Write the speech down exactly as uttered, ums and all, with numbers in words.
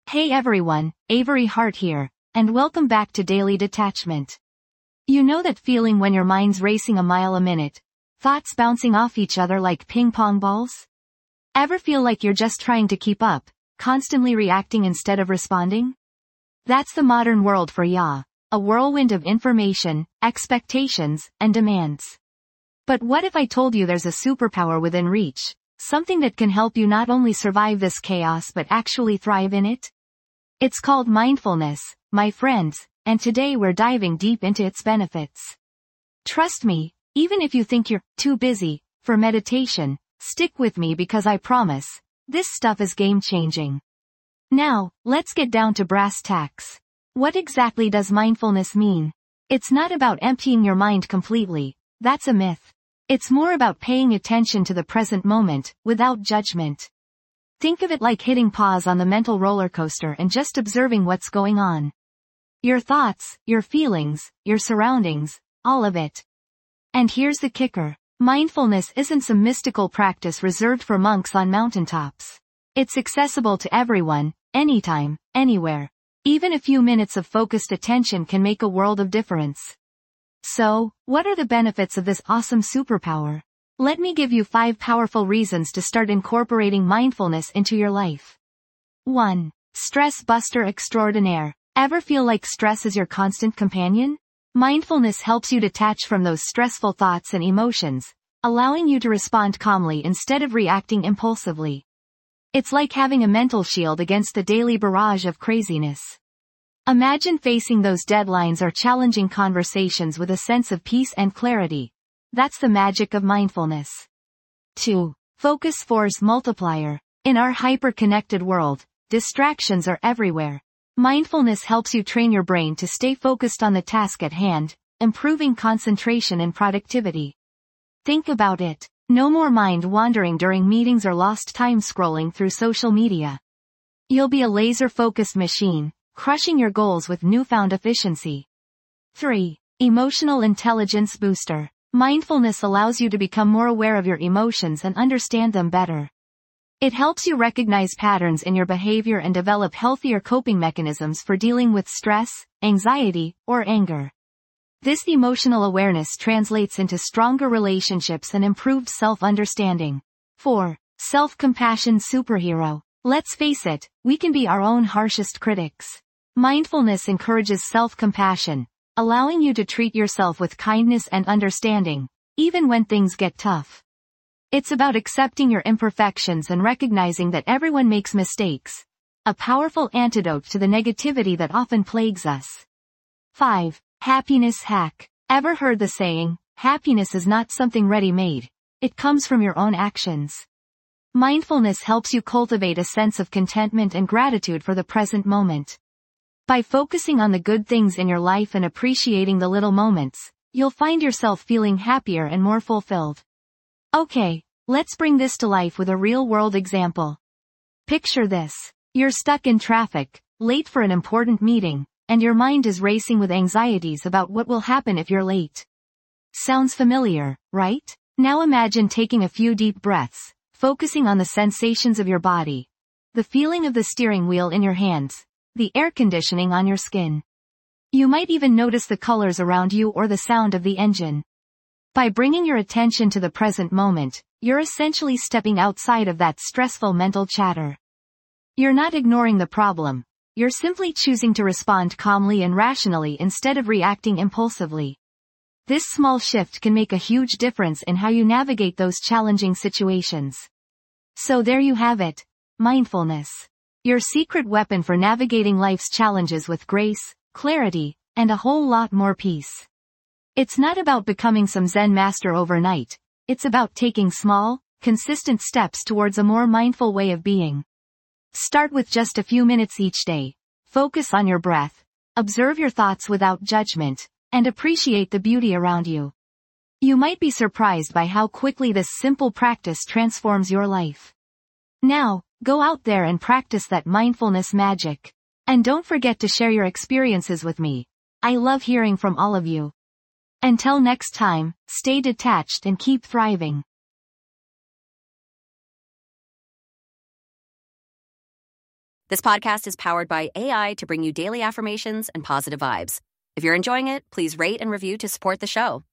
Hey everyone, Avery Hart here, and welcome back to Daily Detachment. You know that feeling when your mind's racing a mile a minute, thoughts bouncing off each other like ping pong balls? Ever feel like you're just trying to keep up, constantly reacting instead of responding? That's the modern world for ya, a whirlwind of information, expectations, and demands. But what if I told you there's a superpower within reach, something that can help you not only survive this chaos but actually thrive in it? It's called mindfulness, my friends, and today we're diving deep into its benefits. Trust me, even if you think you're too busy for meditation, stick with me because I promise, this stuff is game-changing. Now, let's get down to brass tacks. What exactly does mindfulness mean? It's not about emptying your mind completely, that's a myth. It's more about paying attention to the present moment, without judgment. Think of it like hitting pause on the mental roller coaster and just observing what's going on. Your thoughts, your feelings, your surroundings, all of it. And here's the kicker. Mindfulness isn't some mystical practice reserved for monks on mountaintops. It's accessible to everyone, anytime, anywhere. Even a few minutes of focused attention can make a world of difference. So, what are the benefits of this awesome superpower? Let me give you five powerful reasons to start incorporating mindfulness into your life. one. Stress buster extraordinaire. Ever feel like stress is your constant companion? Mindfulness helps you detach from those stressful thoughts and emotions, allowing you to respond calmly instead of reacting impulsively. It's like having a mental shield against the daily barrage of craziness. Imagine facing those deadlines or challenging conversations with a sense of peace and clarity. That's the magic of mindfulness. two. Focus force multiplier. In our hyper-connected world, distractions are everywhere. Mindfulness helps you train your brain to stay focused on the task at hand, improving concentration and productivity. Think about it. No more mind wandering during meetings or lost time scrolling through social media. You'll be a laser-focused machine, crushing your goals with newfound efficiency. three. Emotional intelligence booster. Mindfulness allows you to become more aware of your emotions and understand them better. It helps you recognize patterns in your behavior and develop healthier coping mechanisms for dealing with stress, anxiety, or anger. This emotional awareness translates into stronger relationships and improved self-understanding. four. Self-compassion superhero. Let's face it, we can be our own harshest critics. Mindfulness encourages self-compassion, allowing you to treat yourself with kindness and understanding, even when things get tough. It's about accepting your imperfections and recognizing that everyone makes mistakes, a powerful antidote to the negativity that often plagues us. five. Happiness hack. Ever heard the saying, happiness is not something ready-made, it comes from your own actions? Mindfulness helps you cultivate a sense of contentment and gratitude for the present moment. By focusing on the good things in your life and appreciating the little moments, you'll find yourself feeling happier and more fulfilled. Okay, let's bring this to life with a real-world example. Picture this. You're stuck in traffic, late for an important meeting, and your mind is racing with anxieties about what will happen if you're late. Sounds familiar, right? Now imagine taking a few deep breaths, focusing on the sensations of your body, the feeling of the steering wheel in your hands, the air conditioning on your skin. You might even notice the colors around you or the sound of the engine. By bringing your attention to the present moment, you're essentially stepping outside of that stressful mental chatter. You're not ignoring the problem. You're simply choosing to respond calmly and rationally instead of reacting impulsively. This small shift can make a huge difference in how you navigate those challenging situations. So there you have it. Mindfulness. Your secret weapon for navigating life's challenges with grace, clarity, and a whole lot more peace. It's not about becoming some Zen master overnight. It's about taking small, consistent steps towards a more mindful way of being. Start with just a few minutes each day. Focus on your breath. Observe your thoughts without judgment, and appreciate the beauty around you. You might be surprised by how quickly this simple practice transforms your life. Now, go out there and practice that mindfulness magic. And don't forget to share your experiences with me. I love hearing from all of you. Until next time, stay detached and keep thriving. This podcast is powered by A I to bring you daily affirmations and positive vibes. If you're enjoying it, please rate and review to support the show.